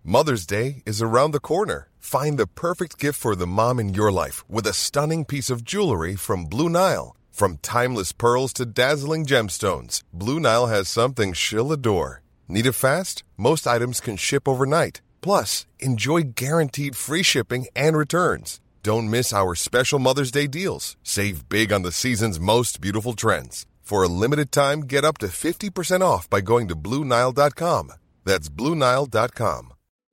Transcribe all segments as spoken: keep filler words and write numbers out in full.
Mother's Day is around the corner. Find the perfect gift for the mom in your life with a stunning piece of jewelry from Blue Nile. From timeless pearls to dazzling gemstones, Blue Nile has something she'll adore. Need it fast? Most items can ship overnight. Plus, enjoy guaranteed free shipping and returns. Don't miss our special Mother's Day deals. Save big on the season's most beautiful trends. For a limited time, get up to fifty percent off by going to Blue Nile dot com. That's Blue Nile dot com.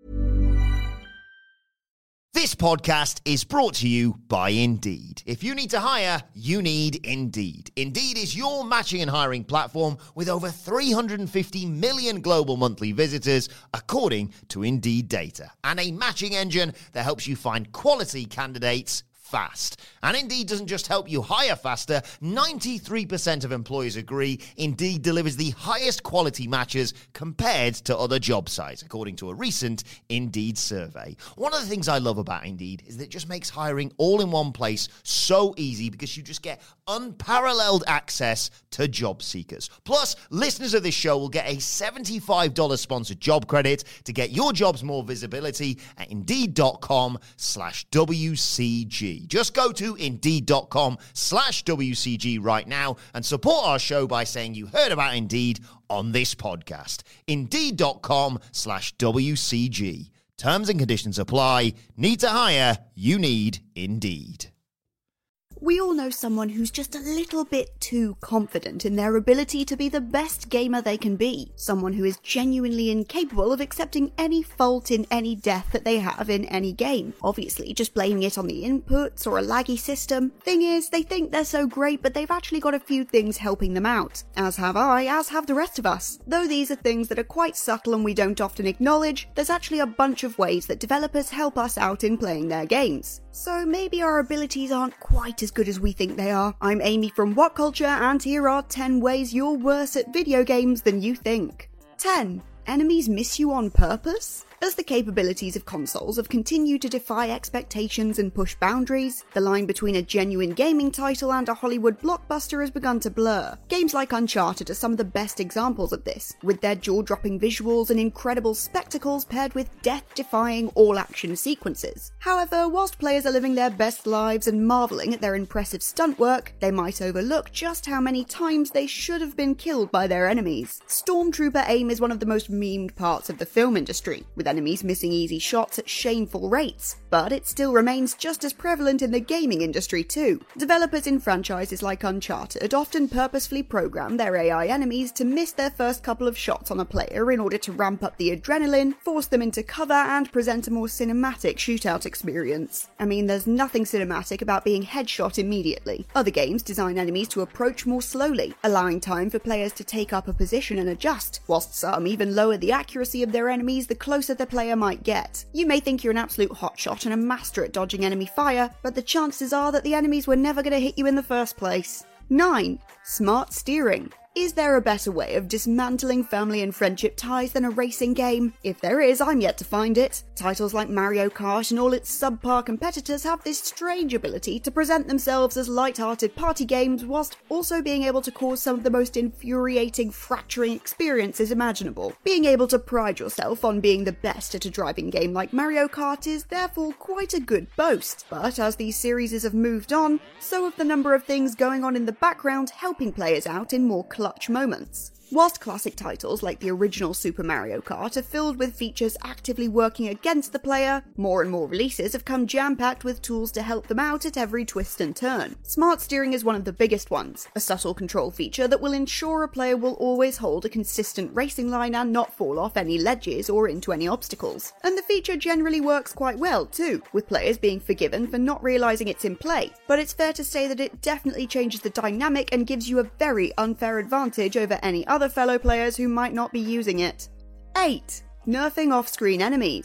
This podcast is brought to you by Indeed. If you need to hire, you need Indeed. Indeed is your matching and hiring platform with over three hundred fifty million global monthly visitors, according to Indeed data, and a matching engine that helps you find quality candidates fast. And Indeed doesn't just help you hire faster. ninety-three percent of employers agree Indeed delivers the highest quality matches compared to other job sites, according to a recent Indeed survey. One of the things I love about Indeed is that it just makes hiring all in one place so easy because you just get unparalleled access to job seekers. Plus, listeners of this show will get a seventy-five dollars sponsored job credit to get your jobs more visibility at Indeed.com slash WCG. Just go to Indeed.com slash WCG right now and support our show by saying you heard about Indeed on this podcast. Indeed.com slash WCG. Terms and conditions apply. Need to hire? You need Indeed. We all know someone who's just a little bit too confident in their ability to be the best gamer they can be. Someone who is genuinely incapable of accepting any fault in any death that they have in any game. Obviously, just blaming it on the inputs or a laggy system. Thing is, they think they're so great, but they've actually got a few things helping them out. As have I, as have the rest of us. Though these are things that are quite subtle and we don't often acknowledge, there's actually a bunch of ways that developers help us out in playing their games. So maybe our abilities aren't quite as good as we think they are. I'm Amy from What Culture, and here are ten ways you're worse at video games than you think. ten. Enemies miss you on purpose? As the capabilities of consoles have continued to defy expectations and push boundaries, the line between a genuine gaming title and a Hollywood blockbuster has begun to blur. Games like Uncharted are some of the best examples of this, with their jaw-dropping visuals and incredible spectacles paired with death-defying all-action sequences. However, whilst players are living their best lives and marvelling at their impressive stunt work, they might overlook just how many times they should have been killed by their enemies. Stormtrooper aim is one of the most memed parts of the film industry, with enemies missing easy shots at shameful rates, but it still remains just as prevalent in the gaming industry too. Developers in franchises like Uncharted often purposefully program their A I enemies to miss their first couple of shots on a player in order to ramp up the adrenaline, force them into cover, and present a more cinematic shootout experience. I mean, there's nothing cinematic about being headshot immediately. Other games design enemies to approach more slowly, allowing time for players to take up a position and adjust, whilst some even lower the accuracy of their enemies the closer the player might get. You may think you're an absolute hotshot and a master at dodging enemy fire, but the chances are that the enemies were never going to hit you in the first place. nine. Smart steering. Is there a better way of dismantling family and friendship ties than a racing game? If there is, I'm yet to find it. Titles like Mario Kart and all its subpar competitors have this strange ability to present themselves as light-hearted party games whilst also being able to cause some of the most infuriating, fracturing experiences imaginable. Being able to pride yourself on being the best at a driving game like Mario Kart is therefore quite a good boast, but as these series have moved on, so have the number of things going on in the background helping players out in more clutch moments. Whilst classic titles like the original Super Mario Kart are filled with features actively working against the player, more and more releases have come jam-packed with tools to help them out at every twist and turn. Smart steering is one of the biggest ones, a subtle control feature that will ensure a player will always hold a consistent racing line and not fall off any ledges or into any obstacles. And the feature generally works quite well too, with players being forgiven for not realising it's in play, but it's fair to say that it definitely changes the dynamic and gives you a very unfair advantage over any other fellow players who might not be using it. eight. Nerfing off-screen enemies.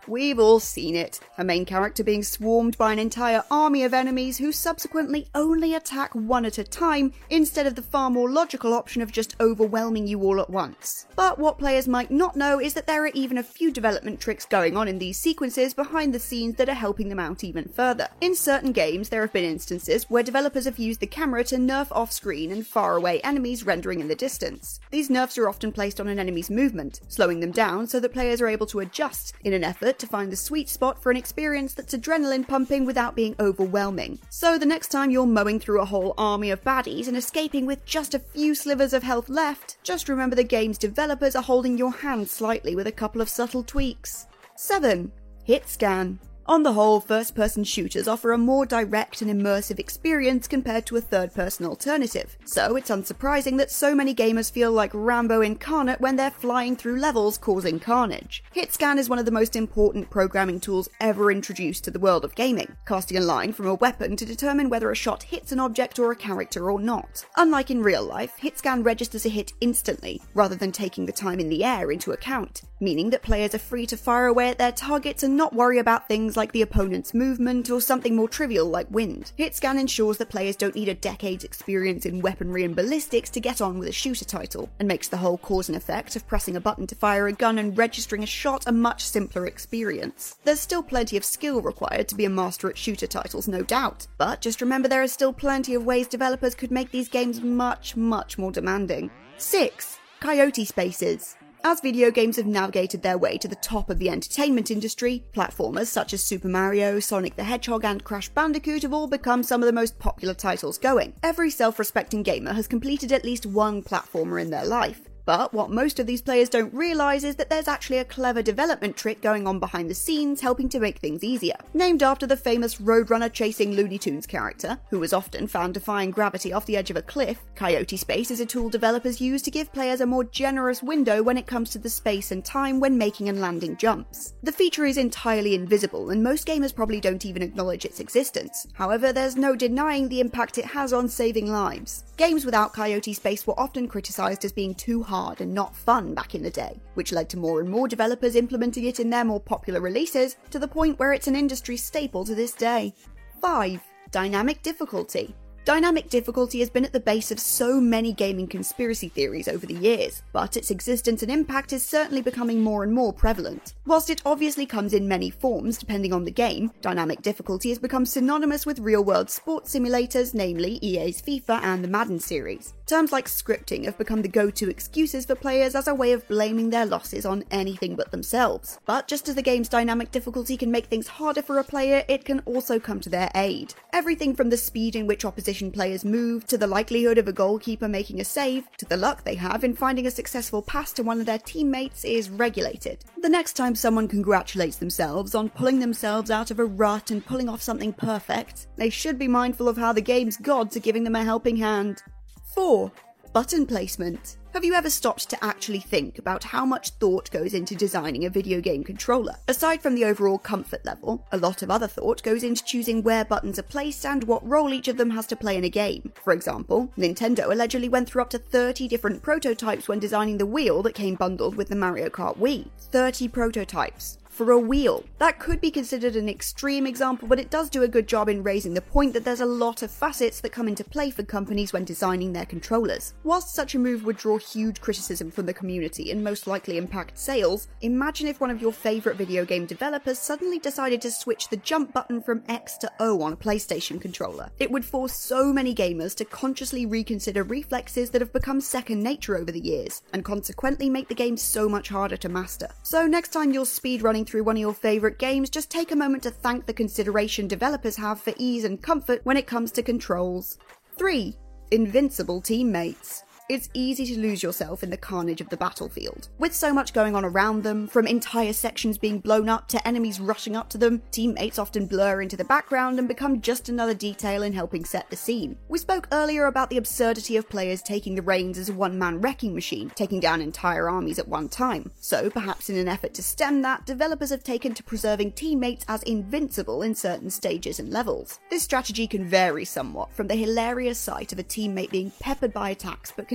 We've all seen it. A main character being swarmed by an entire army of enemies who subsequently only attack one at a time, instead of the far more logical option of just overwhelming you all at once. But what players might not know is that there are even a few development tricks going on in these sequences behind the scenes that are helping them out even further. In certain games, there have been instances where developers have used the camera to nerf off-screen and far-away enemies rendering in the distance. These nerfs are often placed on an enemy's movement, slowing them down so that players are able to adjust in an effort to find the sweet spot for an experience that's adrenaline pumping without being overwhelming. So the next time you're mowing through a whole army of baddies and escaping with just a few slivers of health left, just remember the game's developers are holding your hand slightly with a couple of subtle tweaks. seven. Hit scan. On the whole, first-person shooters offer a more direct and immersive experience compared to a third-person alternative, so it's unsurprising that so many gamers feel like Rambo incarnate when they're flying through levels causing carnage. Hitscan is one of the most important programming tools ever introduced to the world of gaming, casting a line from a weapon to determine whether a shot hits an object or a character or not. Unlike in real life, Hitscan registers a hit instantly, rather than taking the time in the air into account, meaning that players are free to fire away at their targets and not worry about things like the opponent's movement or something more trivial like wind. Hitscan ensures that players don't need a decade's experience in weaponry and ballistics to get on with a shooter title, and makes the whole cause and effect of pressing a button to fire a gun and registering a shot a much simpler experience. There's still plenty of skill required to be a master at shooter titles, no doubt, but just remember there are still plenty of ways developers could make these games much, much more demanding. six. Coyote Spaces. As video games have navigated their way to the top of the entertainment industry, platformers such as Super Mario, Sonic the Hedgehog and Crash Bandicoot have all become some of the most popular titles going. Every self-respecting gamer has completed at least one platformer in their life. But what most of these players don't realise is that there's actually a clever development trick going on behind the scenes helping to make things easier. Named after the famous Roadrunner chasing Looney Tunes character, who was often found defying gravity off the edge of a cliff, Coyote Space is a tool developers use to give players a more generous window when it comes to the space and time when making and landing jumps. The feature is entirely invisible and most gamers probably don't even acknowledge its existence. However, there's no denying the impact it has on saving lives. Games without Coyote Space were often criticised as being too hard and not fun back in the day, which led to more and more developers implementing it in their more popular releases, to the point where it's an industry staple to this day. five. Dynamic difficulty. Dynamic difficulty has been at the base of so many gaming conspiracy theories over the years, but its existence and impact is certainly becoming more and more prevalent. Whilst it obviously comes in many forms depending on the game, dynamic difficulty has become synonymous with real-world sports simulators, namely E A's FIFA and the Madden series. Terms like scripting have become the go-to excuses for players as a way of blaming their losses on anything but themselves. But just as the game's dynamic difficulty can make things harder for a player, it can also come to their aid. Everything from the speed in which opposition players move, to the likelihood of a goalkeeper making a save, to the luck they have in finding a successful pass to one of their teammates is regulated. The next time someone congratulates themselves on pulling themselves out of a rut and pulling off something perfect, they should be mindful of how the game's gods are giving them a helping hand. four. Button placement. Have you ever stopped to actually think about how much thought goes into designing a video game controller? Aside from the overall comfort level, a lot of other thought goes into choosing where buttons are placed and what role each of them has to play in a game. For example, Nintendo allegedly went through up to thirty different prototypes when designing the wheel that came bundled with the Mario Kart Wii. thirty prototypes. For a wheel. That could be considered an extreme example, but it does do a good job in raising the point that there's a lot of facets that come into play for companies when designing their controllers. Whilst such a move would draw huge criticism from the community and most likely impact sales, imagine if one of your favourite video game developers suddenly decided to switch the jump button from X to O on a PlayStation controller. It would force so many gamers to consciously reconsider reflexes that have become second nature over the years, and consequently make the game so much harder to master. So next time you're speedrunning through one of your favourite games, just take a moment to thank the consideration developers have for ease and comfort when it comes to controls. three. Invincible teammates. It's easy to lose yourself in the carnage of the battlefield. With so much going on around them, from entire sections being blown up to enemies rushing up to them, teammates often blur into the background and become just another detail in helping set the scene. We spoke earlier about the absurdity of players taking the reins as a one-man wrecking machine, taking down entire armies at one time. So perhaps in an effort to stem that, developers have taken to preserving teammates as invincible in certain stages and levels. This strategy can vary somewhat, from the hilarious sight of a teammate being peppered by attacks but can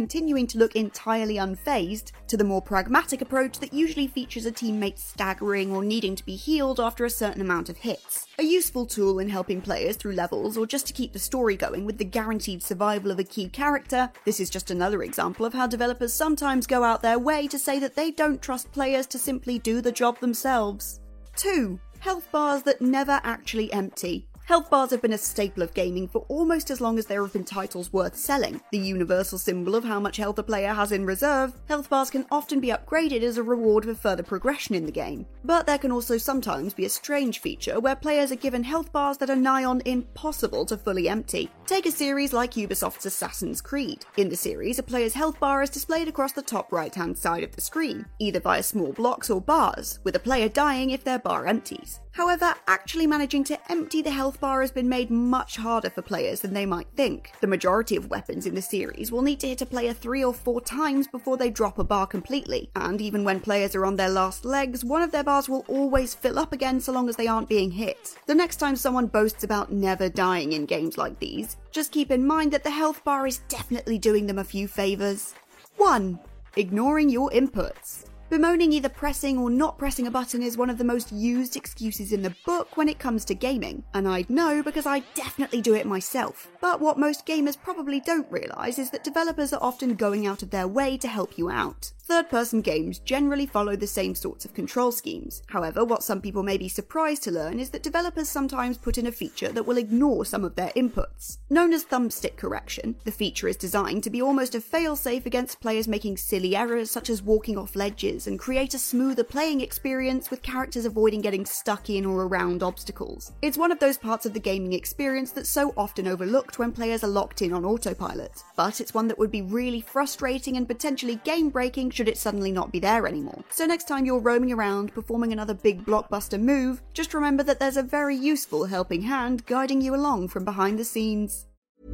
continuing to look entirely unfazed, to the more pragmatic approach that usually features a teammate staggering or needing to be healed after a certain amount of hits. A useful tool in helping players through levels or just to keep the story going with the guaranteed survival of a key character, this is just another example of how developers sometimes go out their way to say that they don't trust players to simply do the job themselves. two. Health bars that never actually empty. Health bars have been a staple of gaming for almost as long as there have been titles worth selling. The universal symbol of how much health a player has in reserve, health bars can often be upgraded as a reward for further progression in the game. But there can also sometimes be a strange feature where players are given health bars that are nigh on impossible to fully empty. Take a series like Ubisoft's Assassin's Creed. In the series, a player's health bar is displayed across the top right-hand side of the screen, either via small blocks or bars, with a player dying if their bar empties. However, actually managing to empty the health bar has been made much harder for players than they might think. The majority of weapons in the series will need to hit a player three or four times before they drop a bar completely, and even when players are on their last legs, one of their bars will always fill up again so long as they aren't being hit. The next time someone boasts about never dying in games like these, just keep in mind that the health bar is definitely doing them a few favours. one. Ignoring your inputs. Bemoaning either pressing or not pressing a button is one of the most used excuses in the book when it comes to gaming, and I'd know because I definitely do it myself. But what most gamers probably don't realise is that developers are often going out of their way to help you out. Third-person games generally follow the same sorts of control schemes. However, what some people may be surprised to learn is that developers sometimes put in a feature that will ignore some of their inputs. Known as thumbstick correction, the feature is designed to be almost a fail-safe against players making silly errors such as walking off ledges, and create a smoother playing experience with characters avoiding getting stuck in or around obstacles. It's one of those parts of the gaming experience that's so often overlooked when players are locked in on autopilot, but it's one that would be really frustrating and potentially game-breaking should it suddenly not be there anymore. So next time you're roaming around performing another big blockbuster move, just remember that there's a very useful helping hand guiding you along from behind the scenes.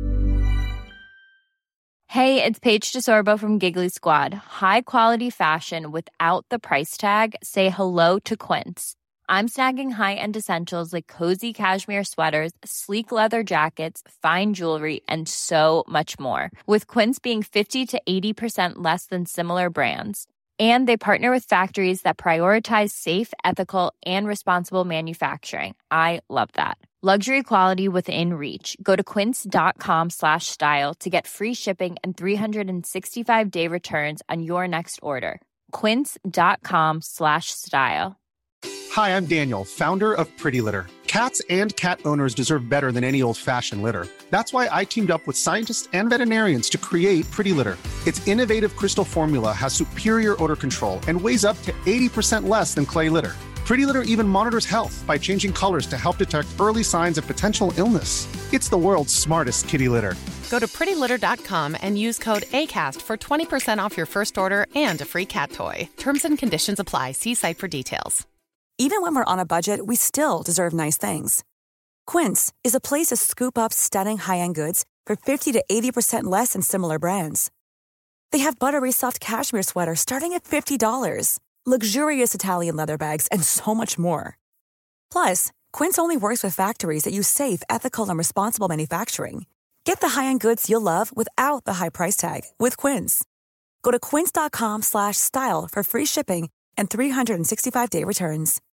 Hey, it's Paige DeSorbo from Giggly Squad. High quality fashion without the price tag. Say hello to Quince. I'm snagging high-end essentials like cozy cashmere sweaters, sleek leather jackets, fine jewelry, and so much more. With Quince being fifty to eighty percent less than similar brands. And they partner with factories that prioritize safe, ethical, and responsible manufacturing. I love that. Luxury quality within reach. Go to quince.com slash style to get free shipping and three sixty-five day returns on your next order. Quince.com slash style. Hi, I'm Daniel, founder of Pretty Litter. Cats and cat owners deserve better than any old-fashioned litter. That's why I teamed up with scientists and veterinarians to create Pretty Litter. Its innovative crystal formula has superior odor control and weighs up to eighty percent less than clay litter. Pretty Litter even monitors health by changing colors to help detect early signs of potential illness. It's the world's smartest kitty litter. Go to pretty litter dot com and use code ACAST for twenty percent off your first order and a free cat toy. Terms and conditions apply. See site for details. Even when we're on a budget, we still deserve nice things. Quince is a place to scoop up stunning high-end goods for fifty to eighty percent less than similar brands. They have buttery soft cashmere sweaters starting at fifty dollars, luxurious Italian leather bags, and so much more. Plus, Quince only works with factories that use safe, ethical, and responsible manufacturing. Get the high-end goods you'll love without the high price tag with Quince. Go to quince.com slash style for free shipping and three sixty-five day returns.